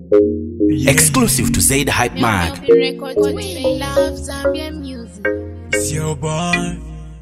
Exclusive to Zaid Hype Mag. It's your boy,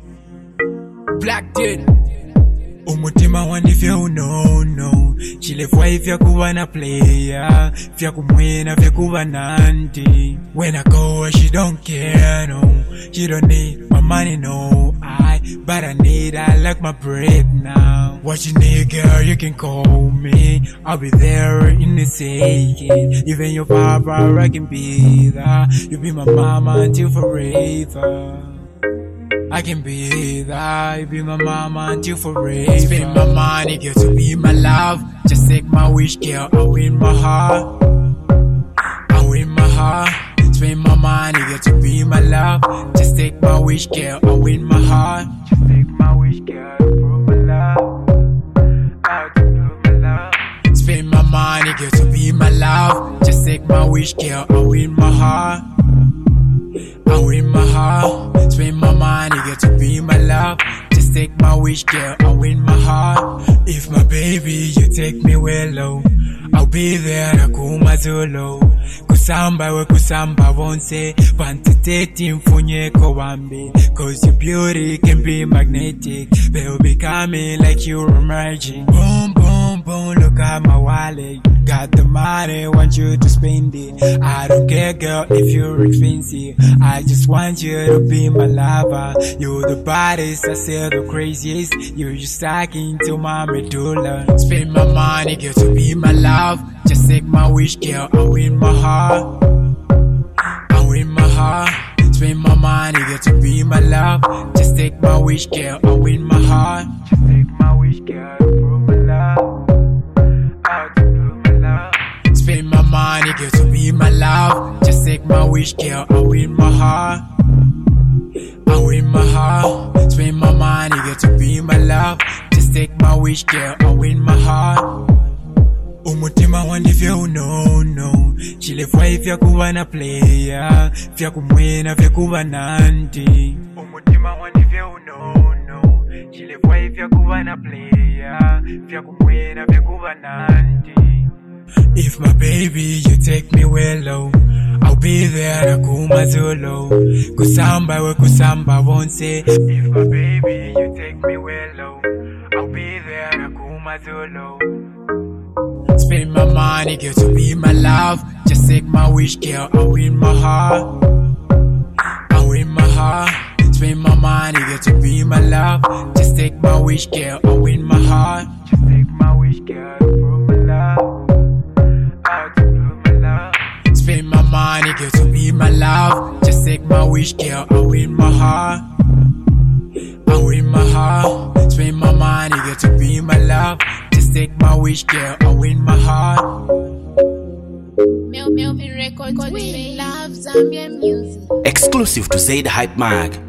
Black Dude. Umutima wandi vya unono chile fwai vya kuwa na player vya kumwena vya kuwa nandi. When I go she don't care, no. She don't need my money, no. But I like my bread now. What you need, girl, you can call me. I'll be there in a second. Even your papa, I can be there. You be my mama until forever. I can be there, you be my mama until forever. Spend my money, girl, to be my love. Just take my wish, girl, I win my heart. I win my heart. Spend my money, girl, to be my love. Just take my wish, girl, I win my heart. Just take my wish, girl, to prove my love. How to prove my love. Spend my money, girl, to be my love. Just take my wish, girl, I win my heart. I win my heart. Spend my money, girl, to be my love. Just take my wish, girl, I win my heart. If my baby, you take me well low, I'll be there, nakuma zolo. Kusamba we kusamba won't say Pantiteti mfunyeko wambi. Cause your beauty can be magnetic. They'll be coming like you're emerging. Boom, boom, boom, look at my wallet. Got the money, want you to spend it. I don't care, girl, if you're expensive. I just want you to be my lover. You're the baddest, I say the craziest. You're just talking to my medulla. Spend my money, girl, to be my love. Just take my wish, girl, I win my heart. I win my heart. Spend my money, girl, to be my love. Just take my wish, girl, I win my heart. Just take my wish, girl, to prove my love. How to prove my love. Spend my money, girl, to be my love. Just take my wish, girl, I win my heart. I win my heart. Spend my money, girl, to be my love. Just take my wish, girl, I win my heart. Umutima wandi vya unono chile fwai vya kuwa na player vya kumwena vya kuwa nandi. Umutima wandi vya unono chile fwai vya kuwa na player vya kumwena vya kuwa nandi. If my baby you take me well low, I'll be there nakuma zolo. Kusamba we kusamba won't say. If my baby you take me well low, I'll be there nakuma zolo. Spend my money, girl, to be my love. Just take my wish, girl, I win my heart. I win my heart. Spend my money, girl, to be my love. Just take my wish, girl, I win my heart. Just take my wish, girl, to prove my love. How to prove my love. Spend my money, girl, to be my love. Just take my wish, girl, I win my heart. I win my heart. Spend my money, girl, to be my love. Just take my wish, girl, I win my heart. Exclusive to Zaid Hype Mag.